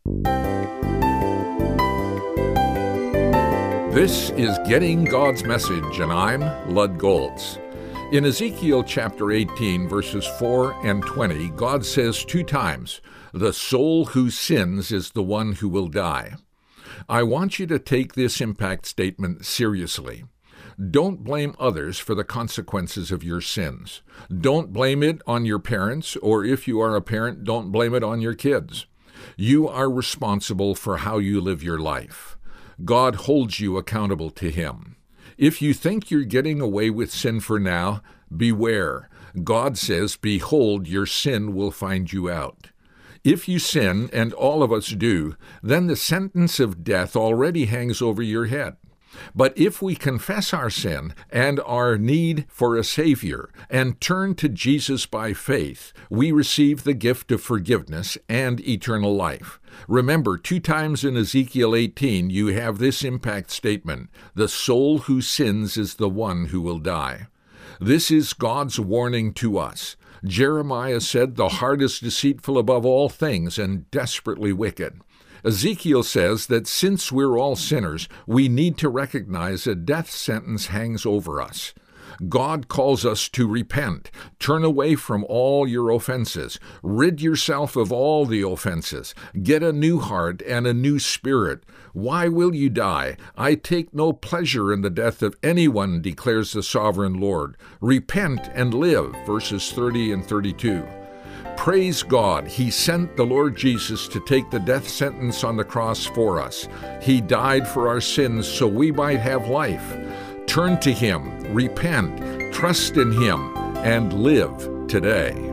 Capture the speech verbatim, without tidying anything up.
This is Getting God's Message, and I'm Lud Goltz. In Ezekiel chapter eighteen, verses four and twenty, God says two times, "The soul who sins is the one who will die." I want you to take this impact statement seriously. Don't blame others for the consequences of your sins. Don't blame it on your parents, or if you are a parent, don't blame it on your kids. You are responsible for how you live your life. God holds you accountable to Him. If you think you're getting away with sin for now, beware. God says, "Behold, your sin will find you out." If you sin, and all of us do, then the sentence of death already hangs over your head. But if we confess our sin and our need for a Savior and turn to Jesus by faith, we receive the gift of forgiveness and eternal life. Remember, two times in Ezekiel eighteen, you have this impact statement, "The soul who sins is the one who will die." This is God's warning to us. Jeremiah said, "The heart is deceitful above all things and desperately wicked." Ezekiel says that since we're all sinners, we need to recognize a death sentence hangs over us. God calls us to repent. Turn away from all your offenses. Rid yourself of all the offenses. Get a new heart and a new spirit. Why will you die? I take no pleasure in the death of anyone, declares the sovereign Lord. Repent and live, verses thirty and thirty-two. Praise God, He sent the Lord Jesus to take the death sentence on the cross for us. He died for our sins so we might have life. Turn to Him, repent, trust in Him, and live today.